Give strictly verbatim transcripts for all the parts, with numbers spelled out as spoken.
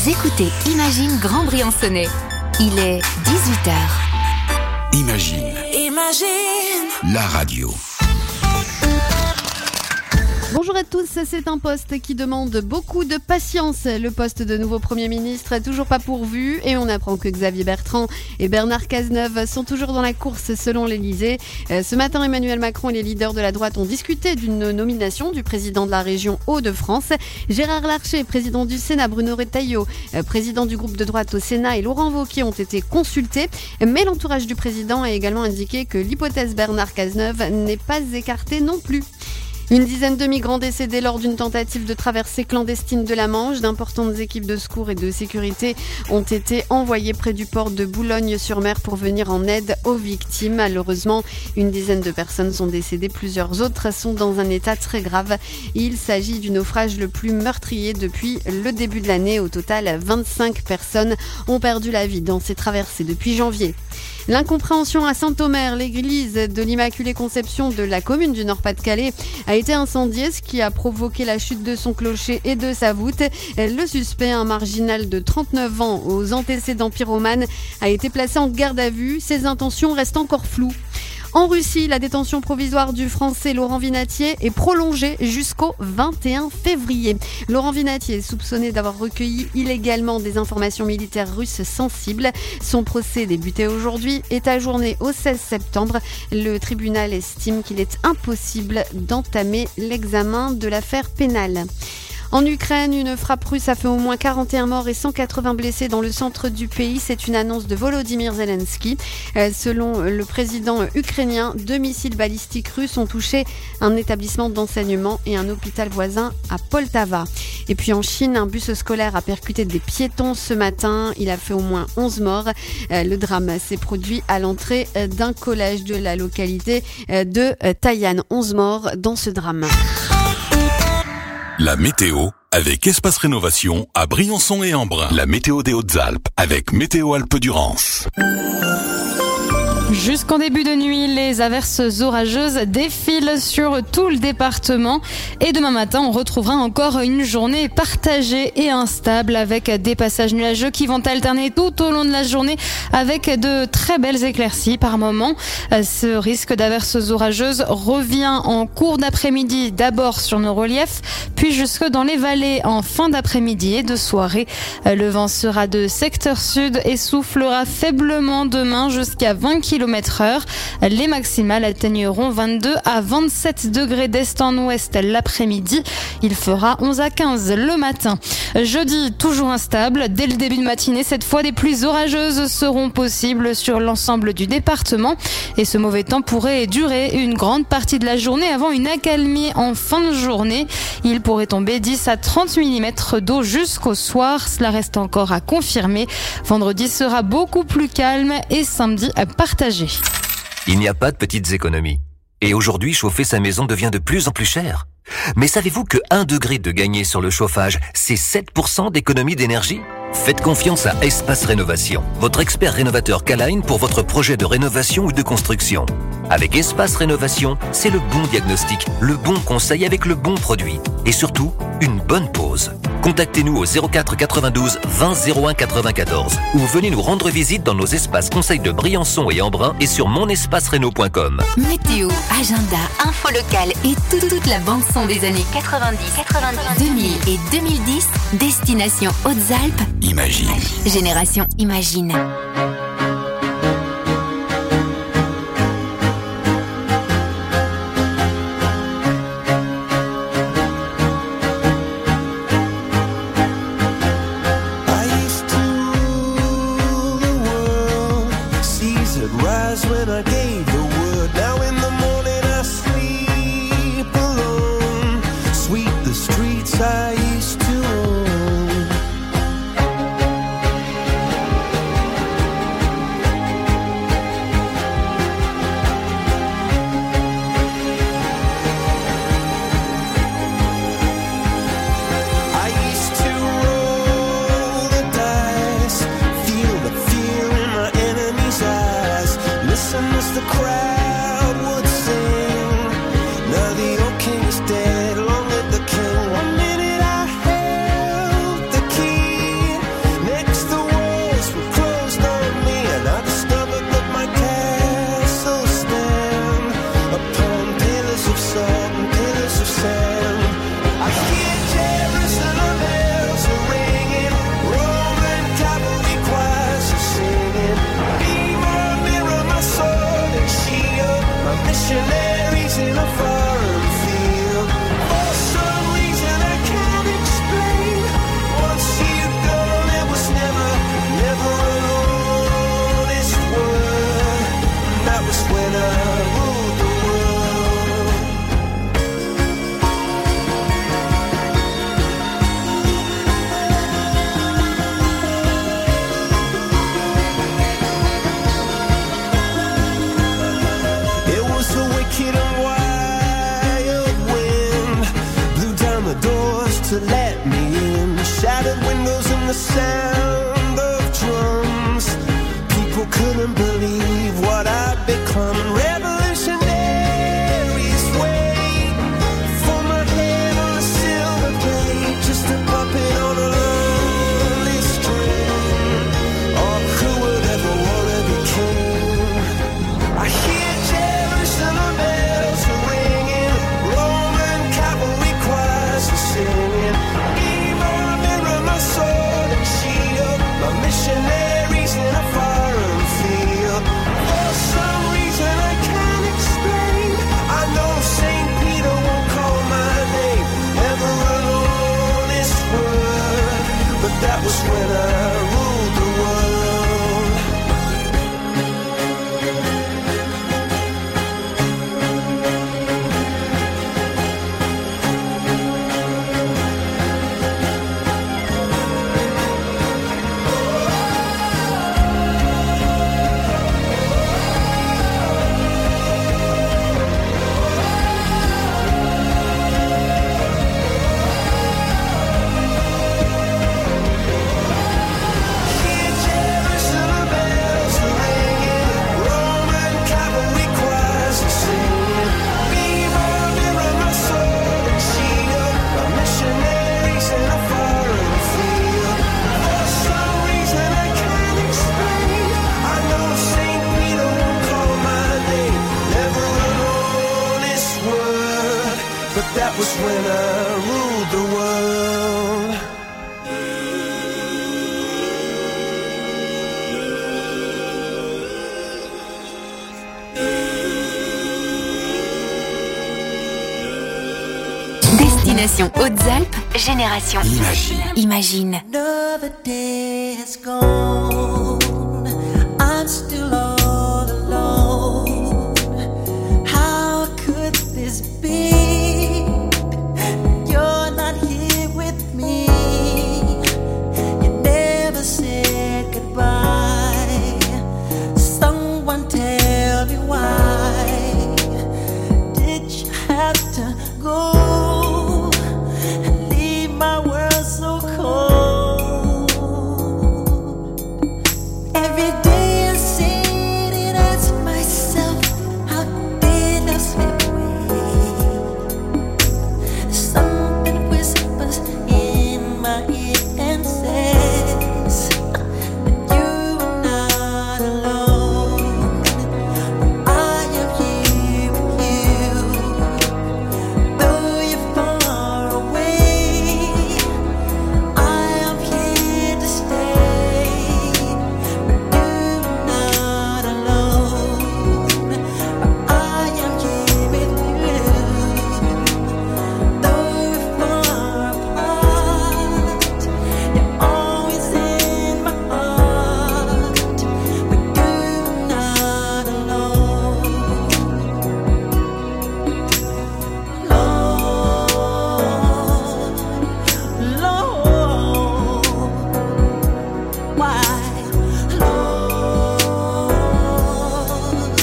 Vous écoutez Imagine Grand Briançonnais. Il est dix-huit heures. Imagine. Imagine. La radio. Bonjour à tous, c'est un poste qui demande beaucoup de patience. Le poste de nouveau Premier ministre est toujours pas pourvu et on apprend que Xavier Bertrand et Bernard Cazeneuve sont toujours dans la course selon l'Elysée. Ce matin, Emmanuel Macron et les leaders de la droite ont discuté d'une nomination du président de la région Hauts-de-France. Gérard Larcher, président du Sénat, Bruno Retailleau, président du groupe de droite au Sénat et Laurent Wauquiez ont été consultés. Mais l'entourage du président a également indiqué que l'hypothèse Bernard Cazeneuve n'est pas écartée non plus. Une dizaine de migrants décédés lors d'une tentative de traversée clandestine de la Manche. D'importantes équipes de secours et de sécurité ont été envoyées près du port de Boulogne-sur-Mer pour venir en aide aux victimes. Malheureusement, une dizaine de personnes sont décédées. Plusieurs autres sont dans un état très grave. Il s'agit du naufrage le plus meurtrier depuis le début de l'année. Au total, vingt-cinq personnes ont perdu la vie dans ces traversées depuis janvier. L'incompréhension à Saint-Omer, l'église de l'Immaculée Conception de la commune du Nord-Pas-de-Calais, a été incendiée, ce qui a provoqué la chute de son clocher et de sa voûte. Le suspect, un marginal de trente-neuf ans aux antécédents pyromanes, a été placé en garde à vue. Ses intentions restent encore floues. En Russie, la détention provisoire du Français Laurent Vinatier est prolongée jusqu'au vingt et un février. Laurent Vinatier est soupçonné d'avoir recueilli illégalement des informations militaires russes sensibles. Son procès débuté aujourd'hui est ajourné au seize septembre. Le tribunal estime qu'il est impossible d'entamer l'examen de l'affaire pénale. En Ukraine, une frappe russe a fait au moins quarante et un morts et cent quatre-vingts blessés dans le centre du pays. C'est une annonce de Volodymyr Zelensky. Euh, selon le président ukrainien, deux missiles balistiques russes ont touché un établissement d'enseignement et un hôpital voisin à Poltava. Et puis en Chine, un bus scolaire a percuté des piétons ce matin. Il a fait au moins onze morts. Euh, le drame s'est produit à l'entrée d'un collège de la localité de Taïan. onze morts dans ce drame. La météo avec Espace Rénovation à Briançon et Embrun. La météo des Hautes-Alpes avec Météo Alpes-Durance. Jusqu'en début de nuit, les averses orageuses défilent sur tout le département. Et demain matin, on retrouvera encore une journée partagée et instable avec des passages nuageux qui vont alterner tout au long de la journée avec de très belles éclaircies par moment. Ce risque d'averses orageuses revient en cours d'après-midi, d'abord sur nos reliefs, puis jusque dans les vallées en fin d'après-midi et de soirée. Le vent sera de secteur sud et soufflera faiblement demain jusqu'à vingt kilomètres heure. Les maximales atteigneront vingt-deux à vingt-sept degrés d'est en ouest l'après-midi. Il fera onze à quinze le matin. Jeudi, toujours instable. Dès le début de matinée, cette fois, des pluies orageuses seront possibles sur l'ensemble du département. Et ce mauvais temps pourrait durer une grande partie de la journée avant une accalmie en fin de journée. Il pourrait tomber dix à trente millimètres d'eau jusqu'au soir. Cela reste encore à confirmer. Vendredi sera beaucoup plus calme et samedi partagé. Il n'y a pas de petites économies. Et aujourd'hui, chauffer sa maison devient de plus en plus cher. Mais savez-vous que un degré de gagné sur le chauffage, c'est sept pour cent d'économie d'énergie ? Faites confiance à Espace Rénovation, votre expert rénovateur K-Line pour votre projet de rénovation ou de construction. Avec Espace Rénovation, c'est le bon diagnostic, le bon conseil avec le bon produit. Et surtout, une bonne pause. Contactez-nous au zéro quatre quatre-vingt-douze vingt zéro un quatre-vingt-quatorze ou venez nous rendre visite dans nos espaces conseils de Briançon et Embrun et sur mon espace réno point com. Météo, agenda, info locale et tout, toute la bande son des années quatre-vingt-dix, quatre-vingt-dix, deux mille et deux mille dix. Destination Hautes-Alpes. Imagine. Génération Imagine. to let me in. Shattered windows and the sound of drums. People couldn't believe what I'd become. Revolutionaries wait for my head on a silver plate, just a puppet on a lonely string. Oh, who would ever wanna be king? I hear Jerusalem bells are ringing, Roman cavalry choirs are singing. Be my mirror, my sword and shield, my missionaries in a foreign field. For some reason I can't explain, I know Saint Peter won't call my name ever alone this word, but that was when I ruled the world. Hear Jerusalem bells are ringing, Roman cavalry choirs are singing. Be my mirror, my sword and shield, my missionaries in a foreign field. For some reason I can't explain, I know Saint Peter won't call my name never alone this word, but that was when I ruled the world. Destination Hautes-Alpes, génération Imagine. Imagine. Another day has gone. I'm still all alone. How could this be? You're not here with me. You never said goodbye. Someone tell me why. Did you have to go and leave my world so cold? Every day I sit and ask myself, how did I slip away? Something whispers in my ear and says that you are not alone. I am here with you. Though you're far away, I am here to stay. But you're not alone. I am here with you. Though we're far apart, you're always in my heart. But you're not alone. Lord, Lord, why, Lord?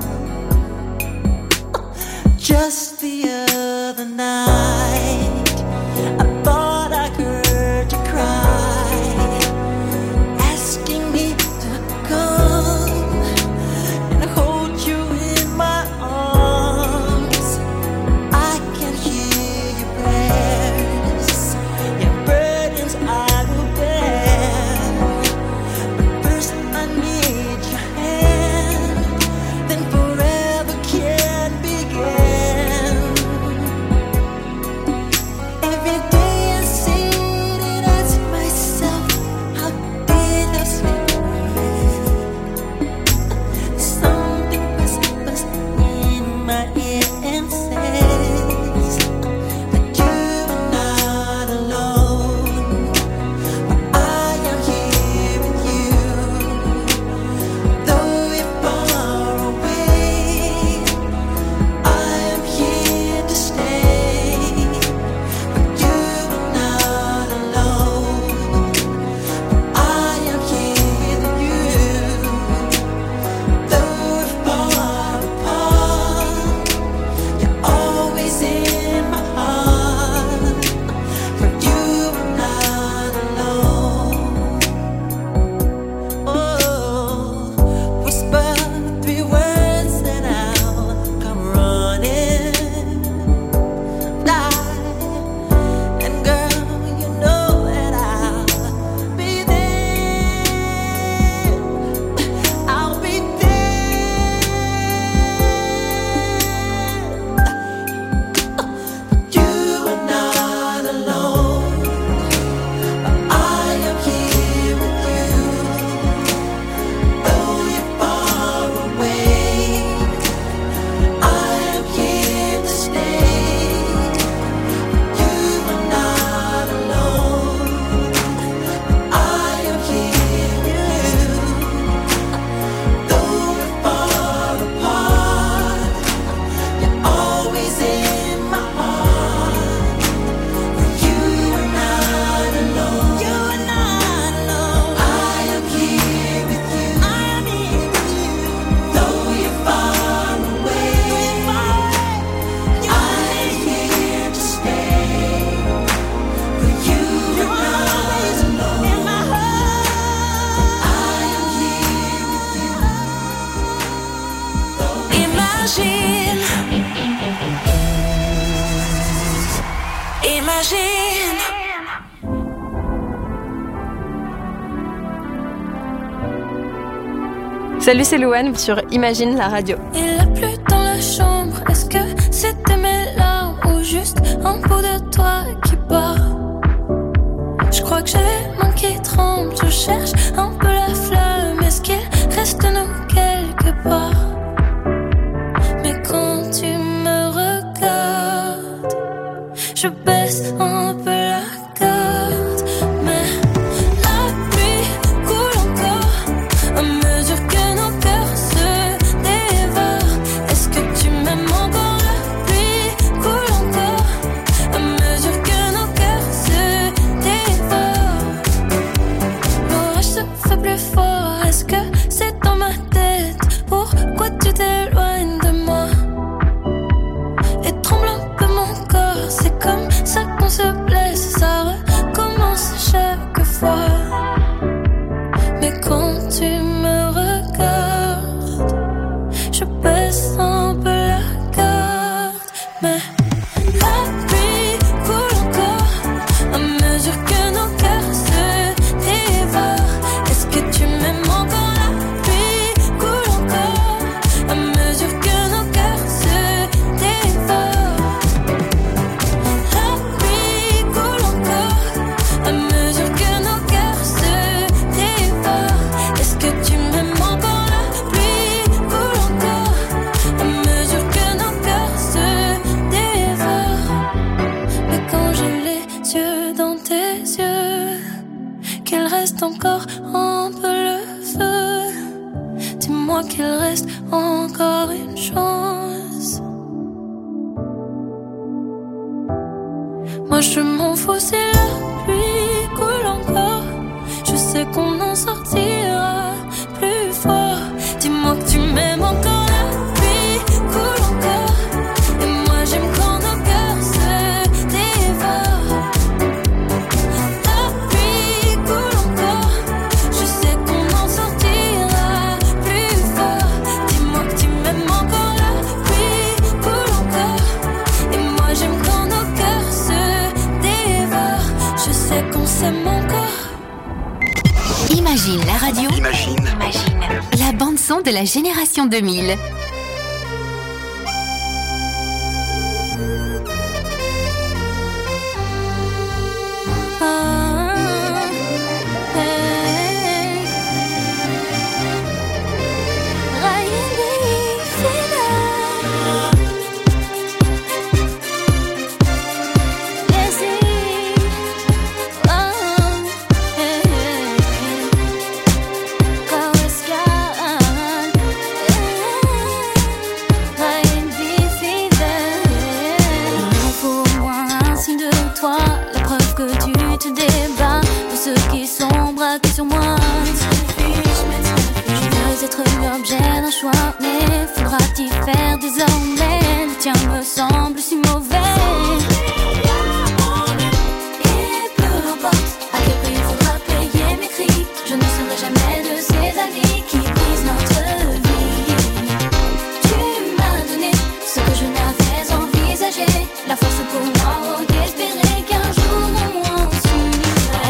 Just the other night, I thought I heard you cry, asking me to come and hold you in my arms. I can hear your prayers, your burdens I will bear. But first I need your hand, then forever can begin. Every day I sit and ask myself, how did I slip away? Something whispers in my ear and says that you're not alone. But I am here with you. Though you're far away, I am here to stay. But you're Imagine. Salut, c'est Louane sur Imagine la radio. Il a plu dans la chambre. Est-ce que c'était mes larmes ou juste un bout de toi qui part? Je crois que j'ai les mains qui tremblent. Je cherche un peu la flamme. Est-ce qu'il reste de nous quelque part? Mais quand tu me regardes, je baisse un peu la garde. Mais la pluie coule encore à mesure que nos cœurs se dévorent. Est-ce que tu m'aimes encore? La pluie coule encore à mesure que nos cœurs se dévorent. L'orage se fait plus fort. Est-ce que c'est dans ma tête? Pourquoi tu t'éloignes de moi? Et tremble un peu mon corps. C'est comme ça qu'on se blesse. Ça recommence chaque fois. Mais quand tu me regardes, je baisse un peu la garde. Mais la pluie coule encore à mesure que nos cœurs se dévorent. Est-ce que tu m'aimes encore? La pluie coule encore à mesure que nos cœurs se dévorent. La pluie coule encore à mesure que nos cœurs se dévorent. Est-ce que tu m'aimes encore? La pluie coule encore à mesure que nos cœurs se dévorent. Mais quand j'ai les yeux dans tes yeux, qu'il reste encore un peu le feu, dis-moi qu'il reste encore une chance. Moi je m'en fous si la pluie coule encore. Je sais qu'on en sortira plus fort. Dis-moi que tu m'aimes encore. La pluie coule encore. Et moi j'aime quand nos cœurs se dévorent. La pluie coule encore. Je sais qu'on en sortira plus fort. Dis-moi que tu m'aimes encore. La pluie coule encore. Et moi j'aime quand nos cœurs se dévorent. Je sais qu'on s'aime encore. Imagine la radio. Imagine. Imagine. La bande-son de la génération deux mille. Sur moi, je veux être l'objet d'un choix, mais faudra-t-il faire désormais? Le tien me semble si mauvais. Et peu importe à quel prix il faudra payer mes cris, je ne serai jamais de ces amis qui brisent notre vie. Tu m'as donné ce que je n'avais envisagé, la force pour moi d'espérer qu'un jour au moins on s'unira.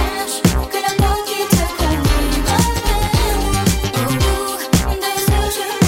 Je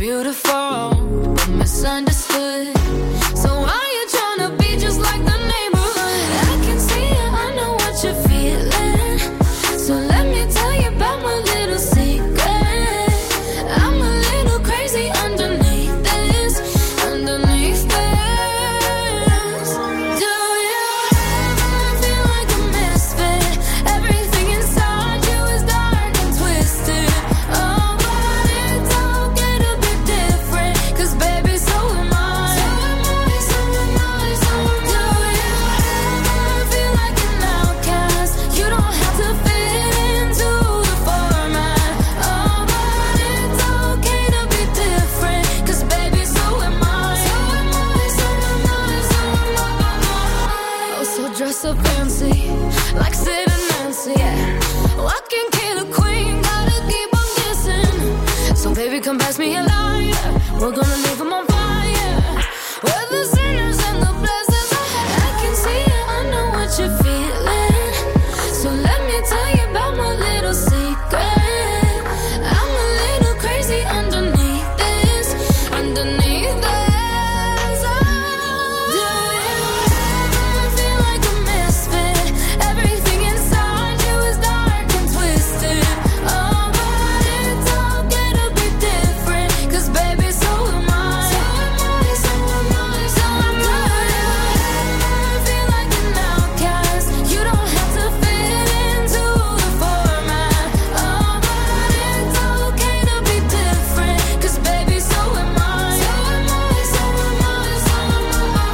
beautiful, misunderstood. So why you tryna be just like the neighborhood? I can see it, I know what you're feeling. So let me tell you about my little secret. I'm a little crazy underneath this, underneath this. Do you ever feel like a misfit? Everything inside you is dark and twisted. Oh, but it's okay to be different, 'cause baby, so am I. So am I, so am I, so am I. Do you ever feel like an outcast? You don't have to fit into the format. Oh, but it's okay to be different, 'cause baby, so am I. So am I, so am I, so am I. Oh, so dress up fancy, like Sid and Nancy, yeah. Oh, I can kill a queen, gotta keep on kissing. So baby, come pass me a lighter, we're gonna leave 'em on fire. We're the sinners and the blessings. I can see it, I know what you're feeling. So let me tell you about my little secret. I'm a little crazy underneath this, underneath this. Oh, do you ever feel like a misfit? Everything inside you is dark and twisted. Oh, but it's okay to be different, 'cause baby, so am I. So am I, so am I, so am I. Do you ever feel like an outcast? You don't have to fit into the format. Oh, but it's okay to be different, 'cause baby, so am I. So am I, so am I, so am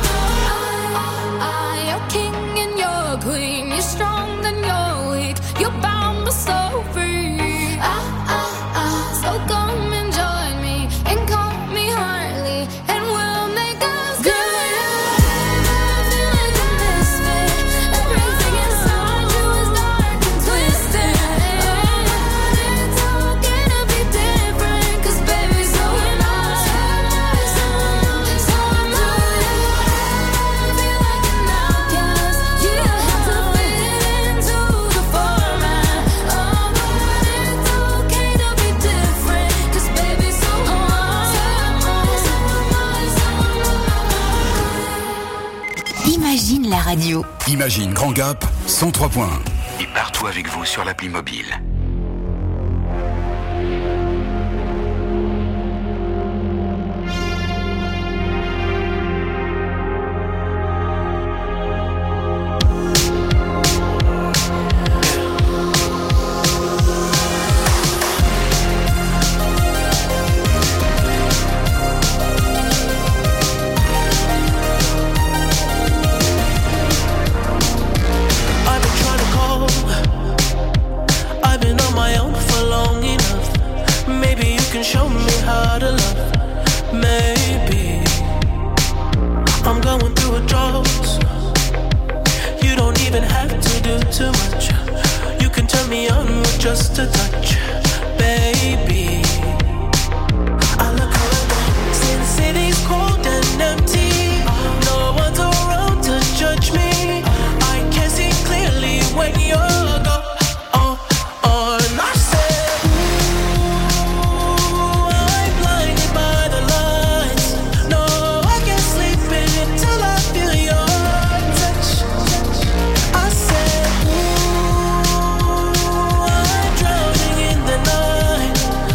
I. I, you're king and you're queen. You're strong and you're weak. You're bound but so free. Ah, ah, ah. So come and join me and call me Harley, and we'll make us good. Feel like a misfit. Everything inside you is dark and twisted. It's okay to be different, 'cause baby, so am I. So am I, so am I. Feel like an outcast. You don't have to fit into the format. Oh, but it's okay to be different, 'cause baby, so am I. So am I, so am I, so am I. Imagine la radio. Imagine Grand Gap, cent trois point un. Et partout avec vous sur l'appli mobile. I've been trying to call. I've been on my own for long enough. Maybe you can show me how to love. Maybe I'm going through a drought. You don't even have to do too much. You can turn me on with just a touch, baby. I look around, since city's cold and empty. No one's around to judge me. I can see clearly when you're gone. Oh, oh, and I said, ooh, I'm blinded by the lights. No, I can't sleep until I feel your touch. I said, ooh, I'm drowning in the night.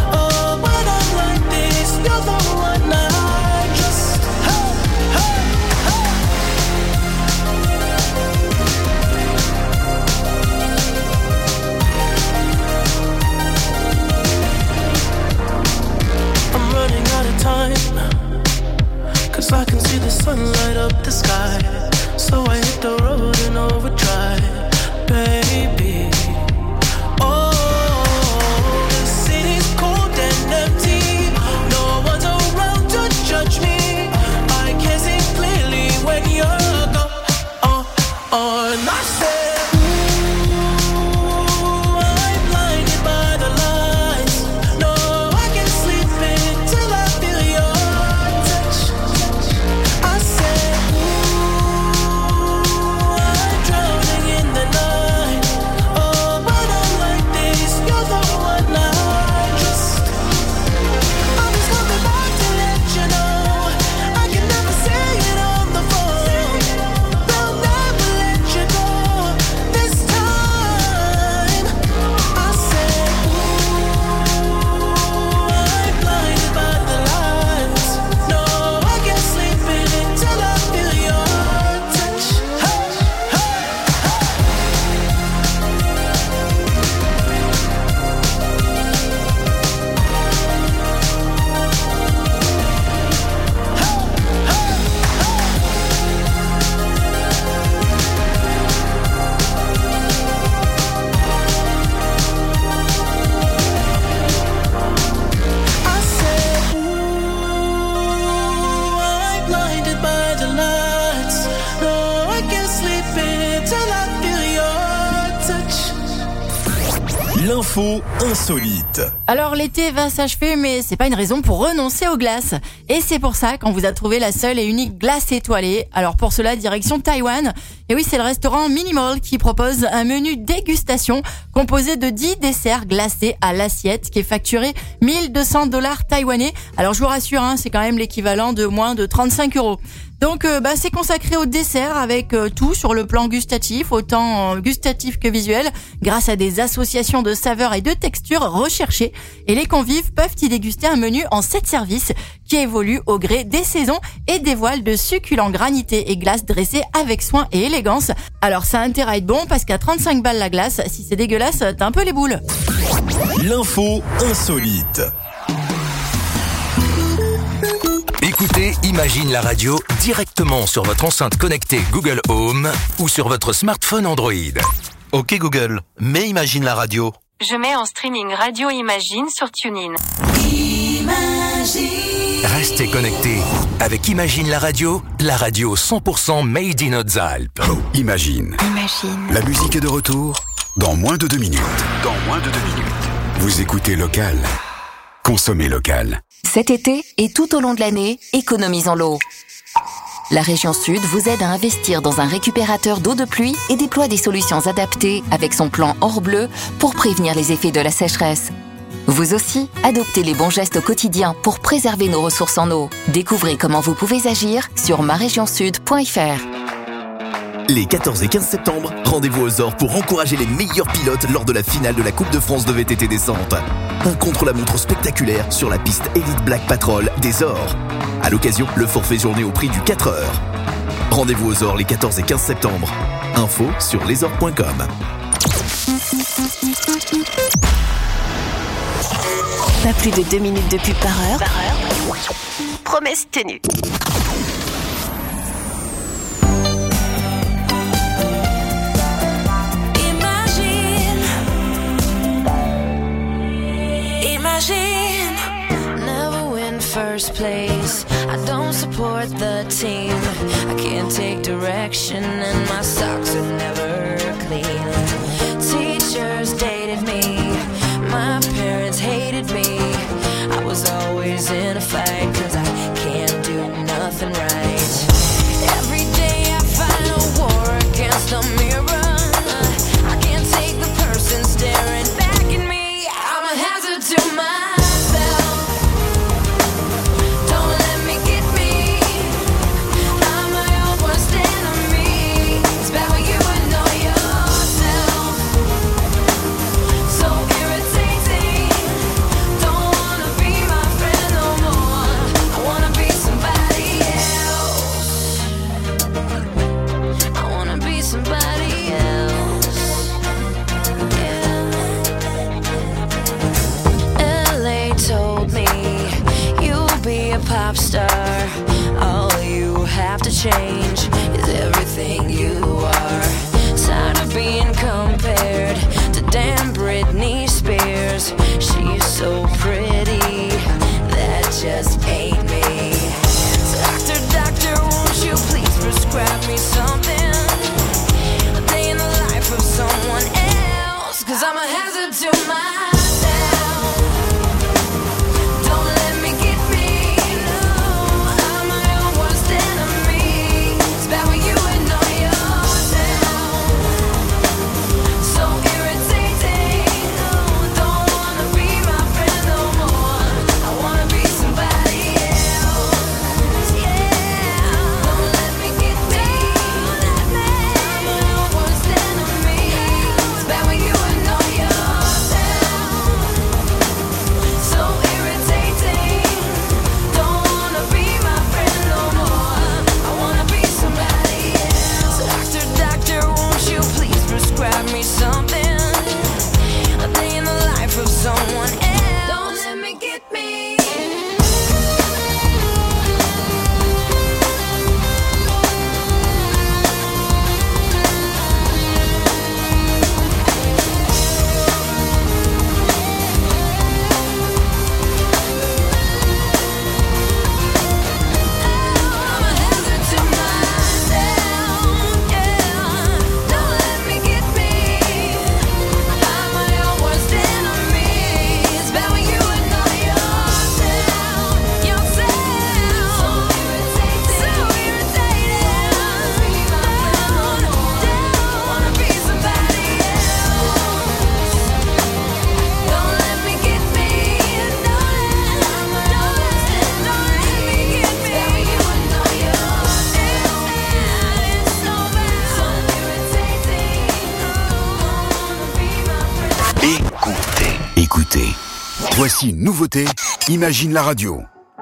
L'info insolite. Alors l'été va s'achever, mais c'est pas une raison pour renoncer aux glaces. Et c'est pour ça qu'on vous a trouvé la seule et unique glace étoilée. Alors pour cela, direction Taïwan. Et oui, c'est le restaurant Minimal qui propose un menu dégustation composé de dix desserts glacés à l'assiette qui est facturé mille deux cents dollars taïwanais. Alors je vous rassure, hein, c'est quand même l'équivalent de moins de trente-cinq euros. Donc euh, bah, c'est consacré au dessert avec euh, tout sur le plan gustatif, autant euh, gustatif que visuel, grâce à des associations de saveurs et de textures recherchées. Et les convives peuvent y déguster un menu en sept services qui évolue au gré des saisons et dévoile de succulents granités et glaces dressées avec soin et élégance. Alors ça a intérêt à être bon parce qu'à trente-cinq balles la glace, si c'est dégueulasse, t'as un peu les boules. L'info insolite. Écoutez Imagine la radio directement sur votre enceinte connectée Google Home ou sur votre smartphone Android. Ok Google, mets Imagine la radio. Je mets en streaming Radio Imagine sur TuneIn. Imagine. Restez connectés avec Imagine la radio, la radio cent pour cent made in Hautes-Alpes. Oh, Imagine. Imagine. La musique est de retour dans moins de deux minutes. Dans moins de deux minutes. Vous écoutez local. Consommez local. Cet été et tout au long de l'année, économisons l'eau. La région Sud vous aide à investir dans un récupérateur d'eau de pluie et déploie des solutions adaptées avec son plan Hors Bleu pour prévenir les effets de la sécheresse. Vous aussi, adoptez les bons gestes au quotidien pour préserver nos ressources en eau. Découvrez comment vous pouvez agir sur ma région sud point f r. Les quatorze et quinze septembre, rendez-vous aux Ors pour encourager les meilleurs pilotes lors de la finale de la Coupe de France de V T T descente. Un contre-la-montre spectaculaire sur la piste Elite Black Patrol des Ors. À l'occasion, le forfait journée au prix du quatre heures. Rendez-vous aux Ors les quatorze et quinze septembre. Info sur lesors point com. Pas plus de deux minutes de pub par heure. Par heure. Promesse tenue. Imagine, never win first place. I don't support the team. I can't take direction and my socks are never clean. Teachers dated me, my parents hated me. I was always in a fight cause I can't do nothing right. Every day I fight a war against a mirror. I can't take the person staring back at me. I'm a hazard to myself. Don't let me get me. I'm my own worst enemy. It's bad when you know yourself. So irritating. Don't wanna be my friend no more. I wanna be somebody else. I wanna be somebody else. L A told me you'll be a pop star. All you have to change is everything you are. Tired of being compared to damn Britney Spears. She's so pretty, that just ain't me. Doctor, doctor, won't you please prescribe me something? A day in the life of someone else. Cause I'm a hazard to myself. Don't let me get me. No, I'm my own worst enemy. It's bad when you know yourself. Voici une nouveauté, Imagine la radio.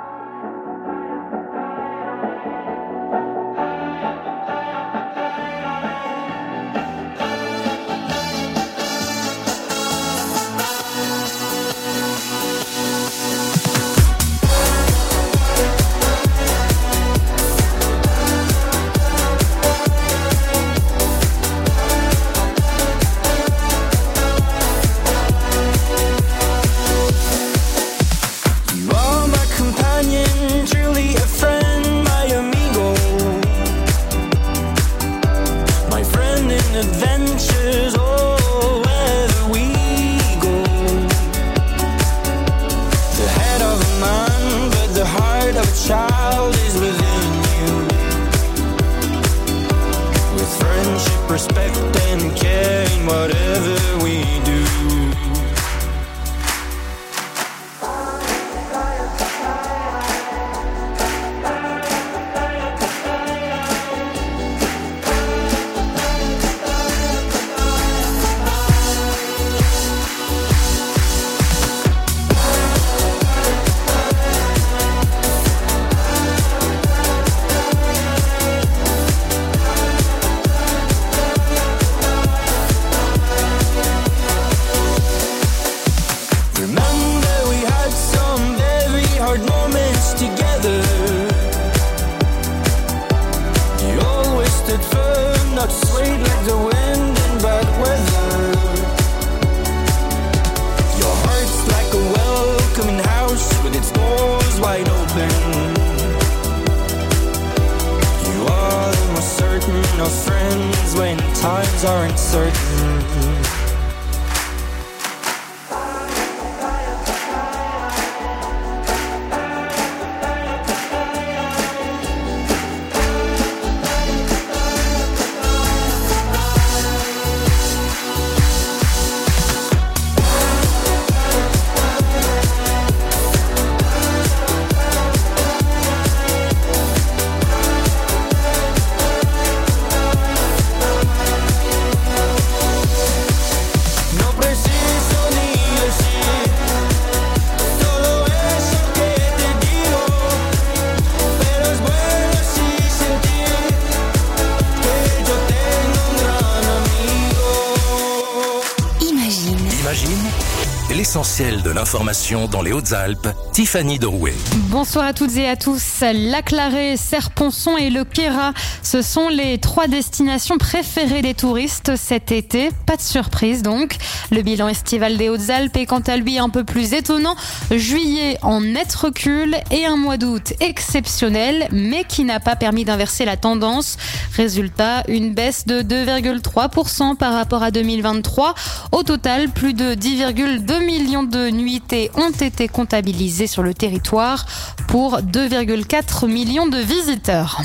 L'essentiel de l'information dans les Hautes-Alpes, Tiffany Derouet. Bonsoir à toutes et à tous. La Clarée, Serponçon et le Queyras, ce sont les trois destinations préférées des touristes cet été. Pas de surprise donc. Le bilan estival des Hautes-Alpes est quant à lui un peu plus étonnant. Juillet en net recul et un mois d'août exceptionnel, mais qui n'a pas permis d'inverser la tendance. Résultat, une baisse de deux virgule trois pour cent par rapport à deux mille vingt-trois. Au total, plus de dix virgule deux millions de nuitées ont été comptabilisées sur le territoire pour deux virgule quatre millions de visiteurs.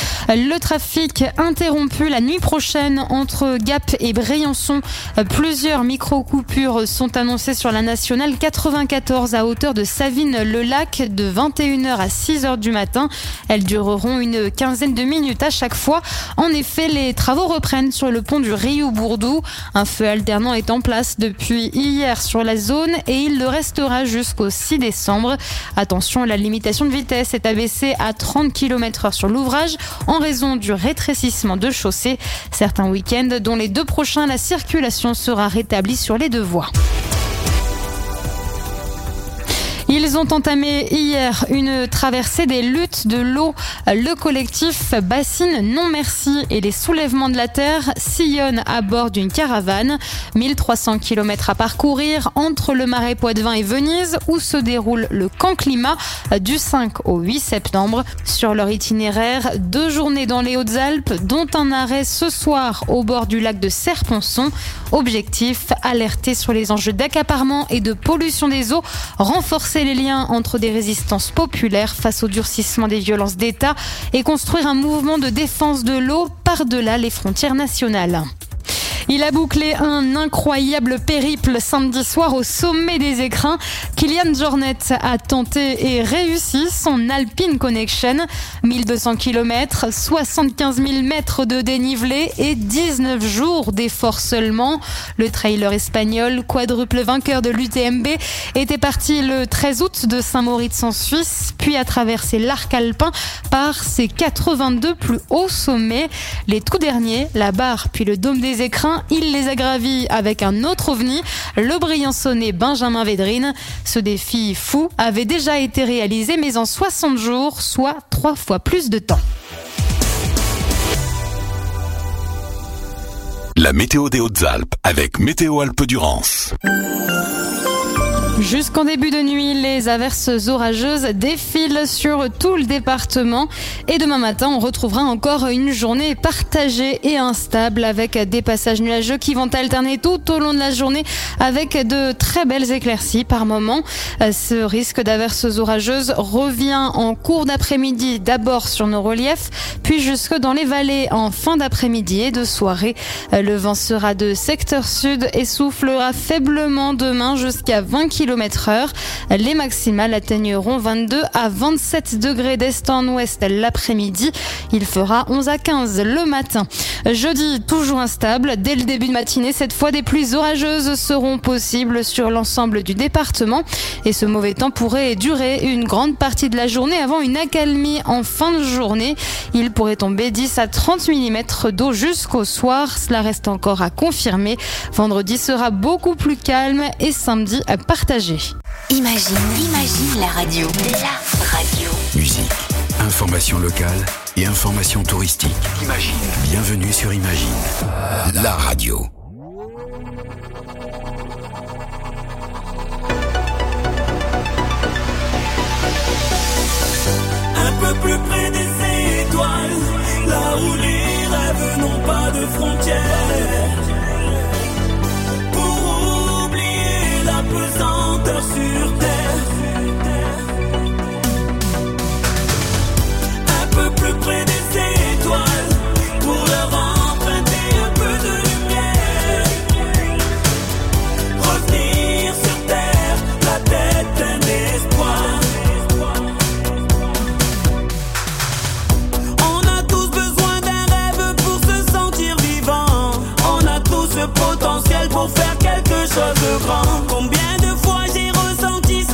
Le trafic interrompu la nuit prochaine entre Gap et Briançon. Plusieurs micro-coupures sont annoncées sur la nationale quatre-vingt-quatorze à hauteur de Savines-le-Lac de vingt et une heures à six heures du matin. Elles dureront une quinzaine de minutes à chaque fois. En effet, les travaux reprennent sur le pont du Riou-Bourdou. Un feu alternant est en place depuis hier sur la zone et il le restera jusqu'au six décembre. Attention, la limitation de vitesse est abaissée à trente kilomètres heure sur l'ouvrage en raison du rétrécissement de chaussée. Certains week-ends, dont les deux prochains, la circulation sera rétablie sur les deux voies. Ils ont entamé hier une traversée des luttes de l'eau. Le collectif Bassine Non Merci et les soulèvements de la terre sillonnent à bord d'une caravane. mille trois cents kilomètres à parcourir entre le Marais Poitevin et Venise où se déroule le Camp Climat du cinq au huit septembre. Sur leur itinéraire, deux journées dans les Hautes-Alpes, dont un arrêt ce soir au bord du lac de Serponçon. Objectif, alerter sur les enjeux d'accaparement et de pollution des eaux, renforcer les liens entre des résistances populaires face au durcissement des violences d'État et construire un mouvement de défense de l'eau par-delà les frontières nationales. Il a bouclé un incroyable périple samedi soir au sommet des écrins. Kilian Jornet a tenté et réussi son Alpine Connection. mille deux cents kilomètres, soixante-quinze mille mètres de dénivelé et dix-neuf jours d'effort seulement. Le trailer espagnol, quadruple vainqueur de l'U T M B, était parti le treize août de Saint-Moritz en Suisse, puis a traversé l'arc alpin par ses quatre-vingt-deux plus hauts sommets. Les tout derniers, la barre puis le dôme des écrins, il les a gravis avec un autre ovni, le Briançonnais Benjamin Védrine. Ce défi fou avait déjà été réalisé, mais en soixante jours, soit trois fois plus de temps. La météo des Hautes-Alpes avec Météo Alpes-Durance. Jusqu'en début de nuit, les averses orageuses défilent sur tout le département. Et demain matin, on retrouvera encore une journée partagée et instable avec des passages nuageux qui vont alterner tout au long de la journée avec de très belles éclaircies par moment. Ce risque d'averses orageuses revient en cours d'après-midi, d'abord sur nos reliefs, puis jusque dans les vallées en fin d'après-midi et de soirée. Le vent sera de secteur sud et soufflera faiblement demain jusqu'à vingt kilomètres heure. Les maximales atteigneront vingt-deux à vingt-sept degrés d'est en ouest l'après-midi. Il fera onze à quinze le matin. Jeudi, toujours instable. Dès le début de matinée, cette fois, des pluies orageuses seront possibles sur l'ensemble du département. Et ce mauvais temps pourrait durer une grande partie de la journée avant une accalmie en fin de journée. Il pourrait tomber dix à trente millimètres d'eau jusqu'au soir. Cela reste encore à confirmer. Vendredi sera beaucoup plus calme et samedi partagé. Imagine, imagine la radio. La radio. Musique, information locale et information touristique. Imagine. Bienvenue sur Imagine, la radio. Un peu plus près des étoiles, là où les rêves n'ont pas de frontières. Pour oublier la pesanteur sur terre. Un peu plus près des étoiles, pour leur emprunter un peu de lumière. Revenir sur terre, la tête pleine d'espoir. Potentiel pour faire quelque chose de grand. Combien de fois j'ai ressenti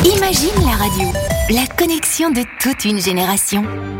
Imagine la radio, la connexion de toute une génération.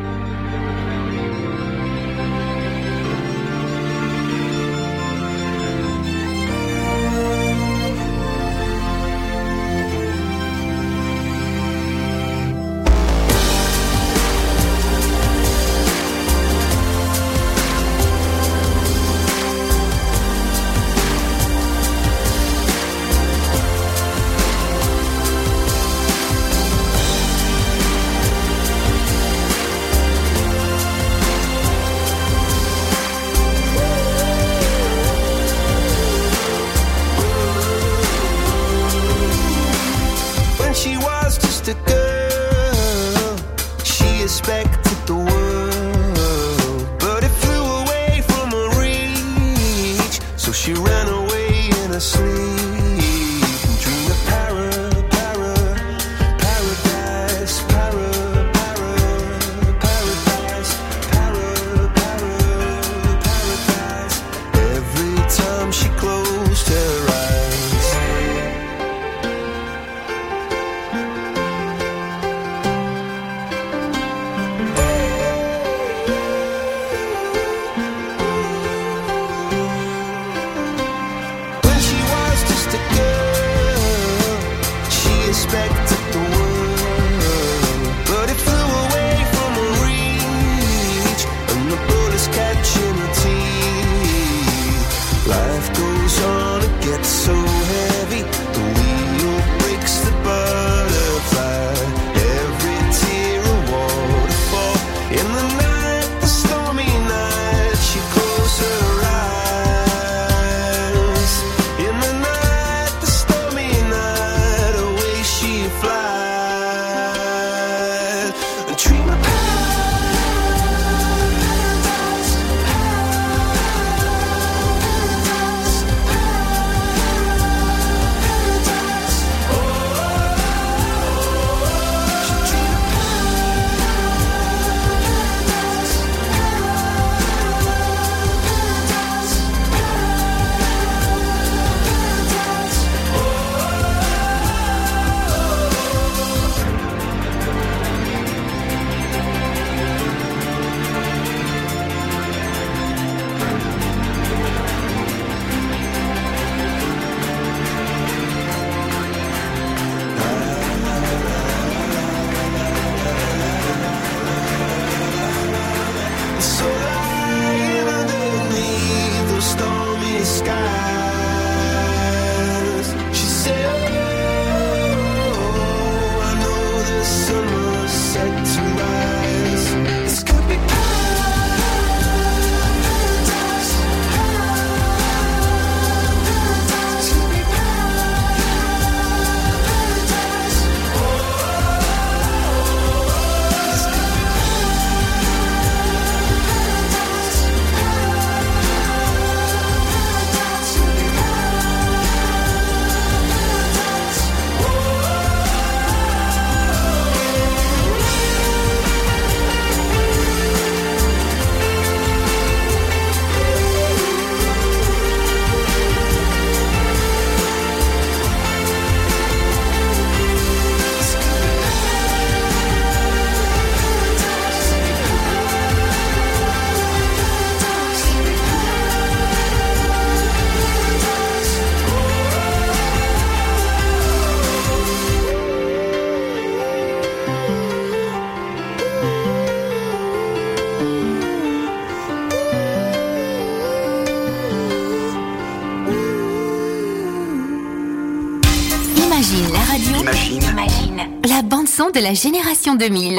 Imagine la radio. Imagine. Imagine. La bande son de la génération deux mille.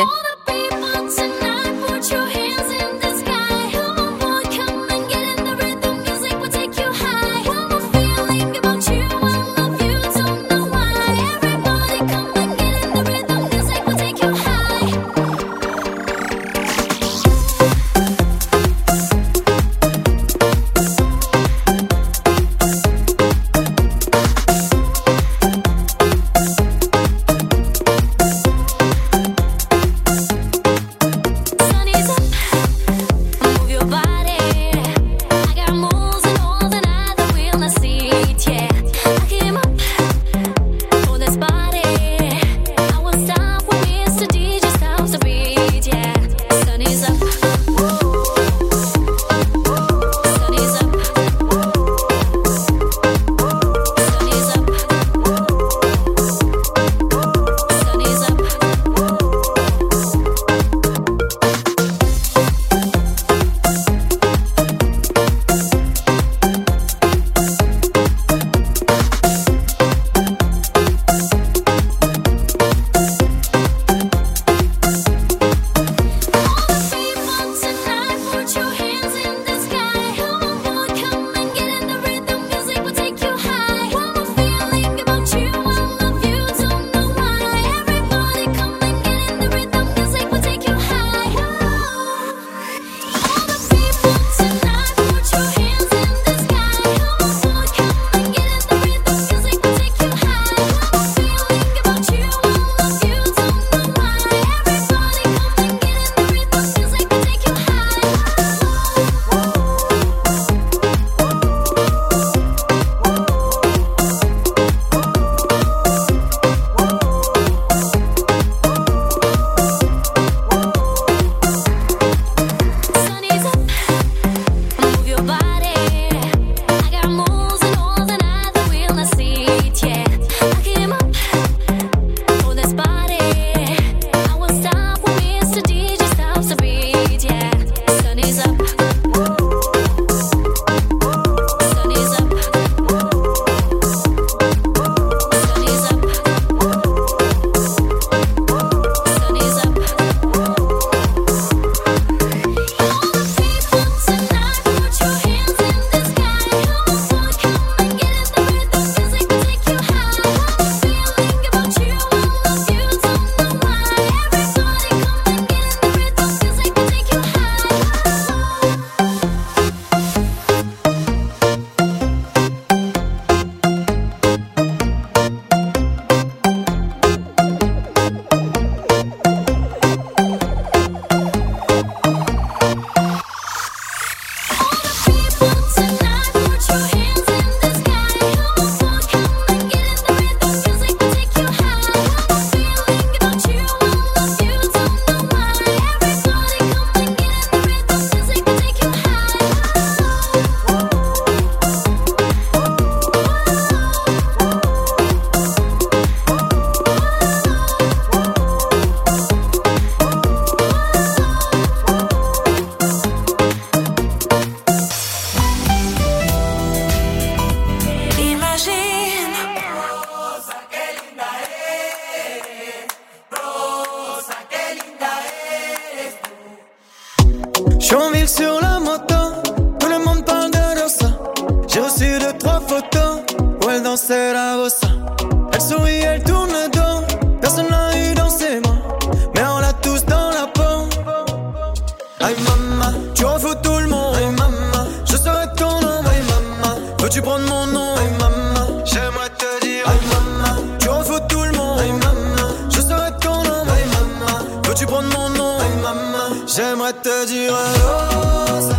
J'aimerais te dire Rosa.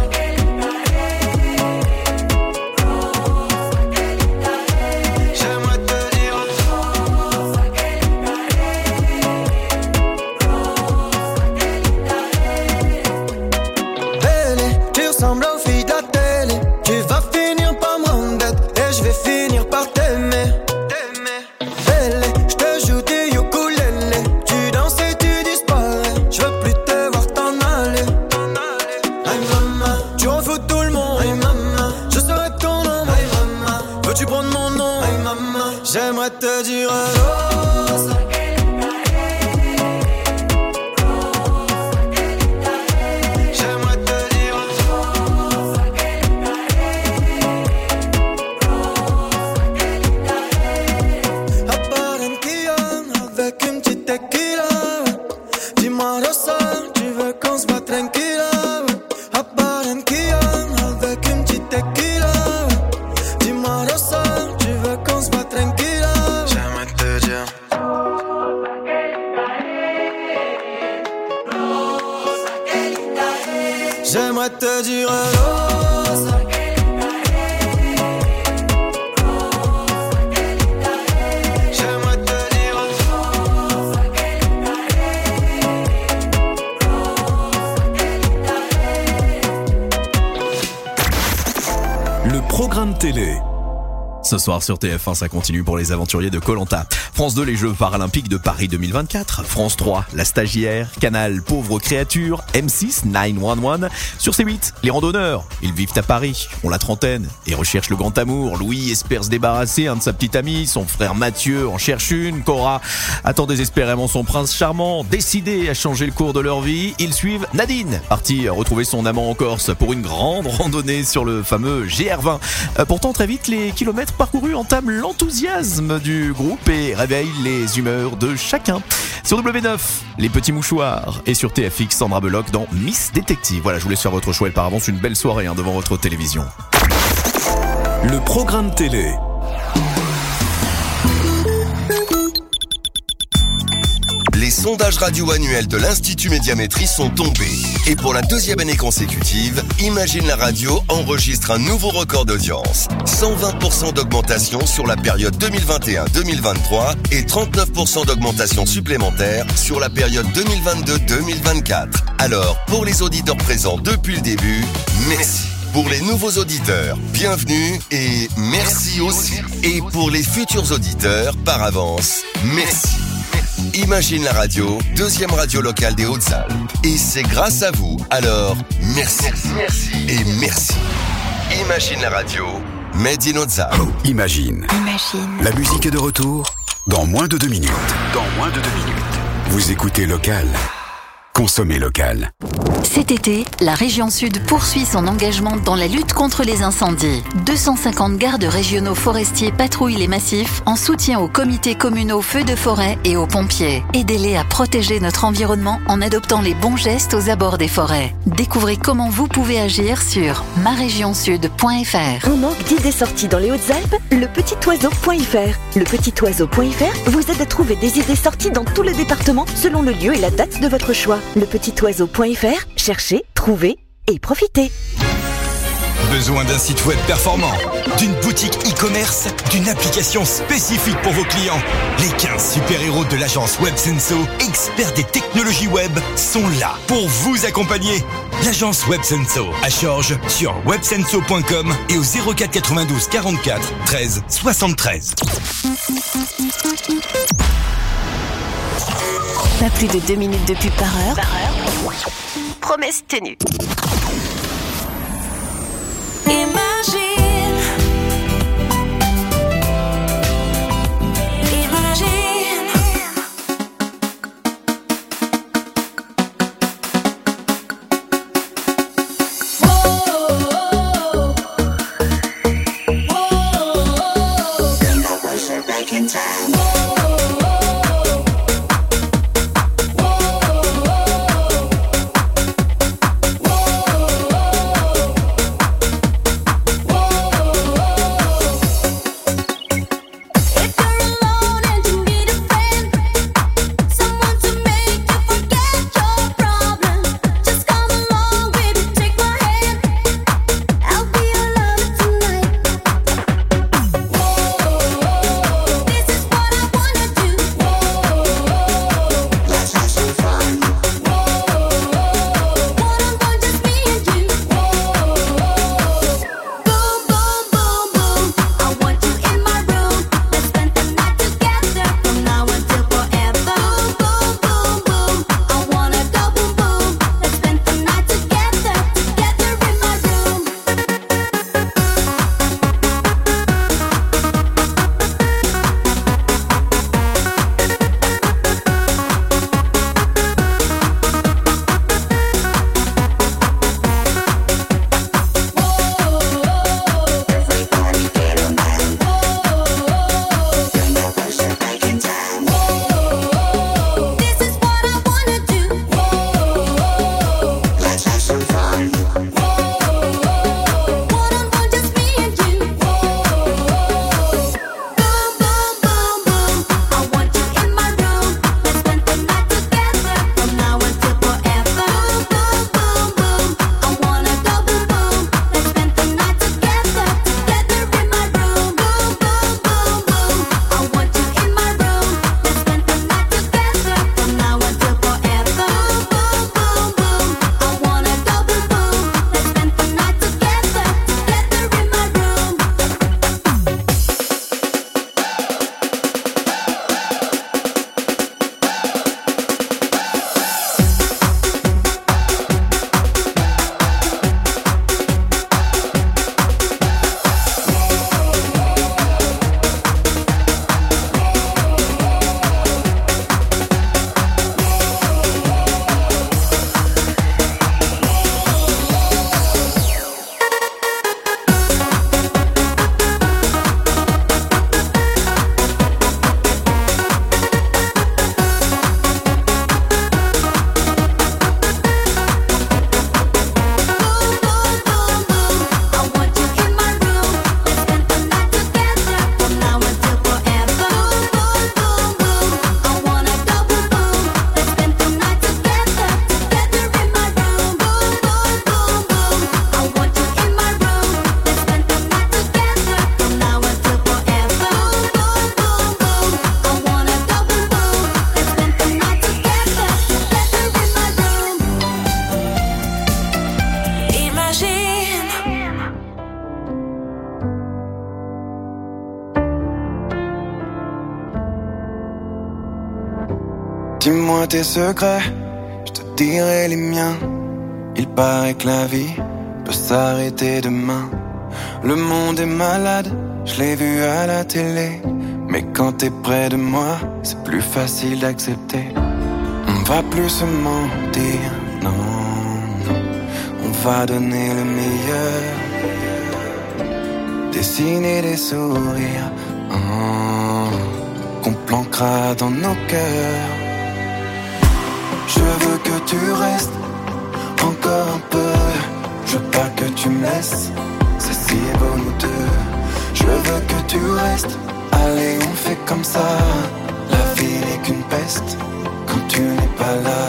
Ressemble aux filles de la télé. Tu vas finir par me rendre bête et je vais finir par t'aimer. Belle, je te joue du ukulélé. Tu danses et tu disparais. Je veux plus te voir t'en aller. Hey maman, tu en fous tout le monde. Hey maman, je serai ton nom. Hey maman, veux-tu prendre mon nom? Hey maman, j'aimerais te dire Rosa. J'aimerais te dire Rosa. J'aimerais te dire Rosa. Le programme télé. Ce soir sur T F un, ça continue pour les aventuriers de Koh-Lanta. France deux, les Jeux Paralympiques de Paris deux mille vingt-quatre. France trois, La Stagiaire. Canal, Pauvres Créatures. M six, neuf un un. Sur C huit, Les Randonneurs. Ils vivent à Paris, ont la trentaine et recherchent le grand amour. Louis espère se débarrasser un de sa petite amie. Son frère Mathieu en cherche une. Cora attend désespérément son prince charmant. Décidés à changer le cours de leur vie, ils suivent Nadine, partie retrouver son amant en Corse pour une grande randonnée sur le fameux G R vingt. Euh, pourtant, très vite, les kilomètres parcourus entament l'enthousiasme du groupe et réveillent les humeurs de chacun. Sur W neuf, Les Petits Mouchoirs, et sur T F X, Sandra Bullock dans Miss Détective. Voilà, je vous laisse faire votre choix et par avance une belle soirée hein, devant votre télévision. Le programme télé. Les sondages radio annuels de l'Institut Médiamétrie sont tombés. Et pour la deuxième année consécutive, Imagine la radio enregistre un nouveau record d'audience. cent vingt pour cent d'augmentation sur la période deux mille vingt et un deux mille vingt-trois et trente-neuf pour cent d'augmentation supplémentaire sur la période deux mille vingt-deux deux mille vingt-quatre. Alors, pour les auditeurs présents depuis le début, merci. Pour les nouveaux auditeurs, bienvenue et merci aussi. Et pour les futurs auditeurs, par avance, merci. Imagine la radio, deuxième radio locale des Hautes-Alpes. Et c'est grâce à vous, alors merci, merci et merci. Imagine la radio, Made in Hautes-Alpes. Imagine. Imagine. La musique est de retour dans moins de deux minutes. Dans moins de deux minutes. Vous écoutez Local. Consommez local. Cet été, la région Sud poursuit son engagement dans la lutte contre les incendies. deux cent cinquante gardes régionaux forestiers patrouillent les massifs en soutien aux comités communaux feux de forêt et aux pompiers. Aidez-les à protéger notre environnement en adoptant les bons gestes aux abords des forêts. Découvrez comment vous pouvez agir sur ma région sud point f r. On manque d'idées sorties dans les Hautes-Alpes? Le petit oiseau point f r. Le petit oiseau point f r vous aide à trouver des idées sorties dans tout le département selon le lieu et la date de votre choix. Le petit oiseau point f r, cherchez, trouvez et profitez. Besoin d'un site web performant, d'une boutique e-commerce, d'une application spécifique pour vos clients. Les quinze super-héros de l'agence WebSenso, experts des technologies web, sont là pour vous accompagner. L'agence WebSenso à Chorges sur websenso point com et au zéro quatre quatre-vingt-douze quarante-quatre treize soixante-treize. Pas plus de deux minutes de pub par heure. Par heure. Promesse tenue. Imagine, imagine. Whoa, whoa, whoa. Think I wish it back in time. Whoa. Dis-moi tes secrets, je te dirai les miens. Il paraît que la vie peut s'arrêter demain. Le monde est malade, je l'ai vu à la télé. Mais quand t'es près de moi, c'est plus facile d'accepter. On va plus se mentir, non, non. On va donner le meilleur. Dessiner des sourires, oh, qu'on planquera dans nos cœurs. Je veux que tu restes encore un peu. Je veux pas que tu me laisses, c'est si beau nous deux. Je veux que tu restes, allez on fait comme ça. La vie n'est qu'une peste quand tu n'es pas là.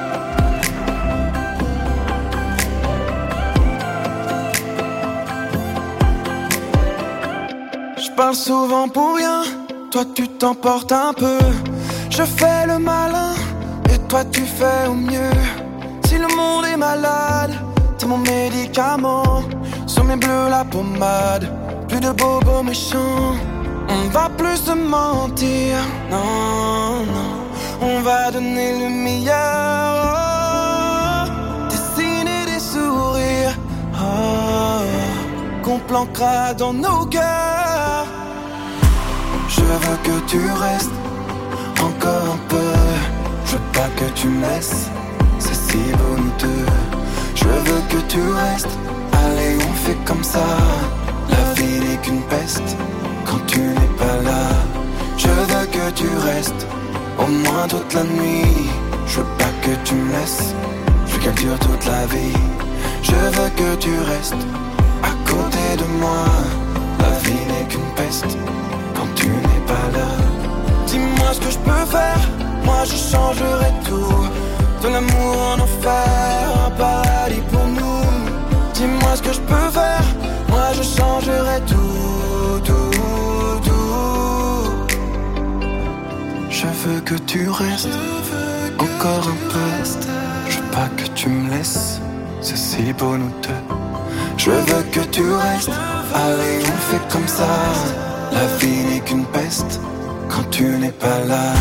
Je parle souvent pour rien, toi tu t'emportes un peu. Je fais le malin, et toi tu fais au mieux. Si le monde est malade, t'es mon médicament. Sur mes bleus la pommade, plus de bobos méchants. On va plus se mentir, non, non. On va donner le meilleur, oh, dessiner des sourires, oh, qu'on planquera dans nos cœurs. Je veux que tu restes encore un peu. Je veux pas que tu me laisses, c'est si beau nous deux. Je veux que tu restes, allez on fait comme ça. La vie n'est qu'une peste quand tu n'es pas là. Je veux que tu restes, au moins toute la nuit. Je veux pas que tu me laisses, je veux qu'elle dure toute la vie. Je veux que tu restes à côté de moi. La vie n'est qu'une peste quand tu n'es pas là. Dis-moi ce que je peux faire, moi je changerai tout. De l'amour en enfer, un paradis pour nous. Dis-moi ce que je peux faire, moi je changerai tout, tout, tout. Je veux que tu restes encore un peu. Je veux pas que tu me laisses, c'est si beau nous deux. Je veux que tu restes, allez on fait comme ça. La vie n'est qu'une peste quand tu n'es pas là.